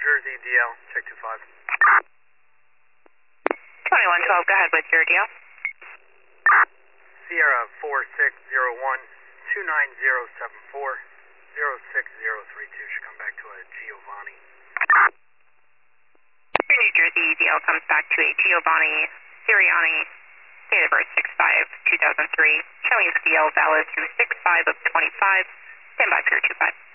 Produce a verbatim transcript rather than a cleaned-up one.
Jersey, D L, check two five. twenty-one twelve, go ahead with your D L. Sierra four six zero one two nine zero seven four zero six zero three two should come back to a Giovanni. Your New Jersey D L comes back to a Giovanni Siriani, date of birth six five two thousand three, showing his D L valid through six five of twenty-five. Stand by for your two five.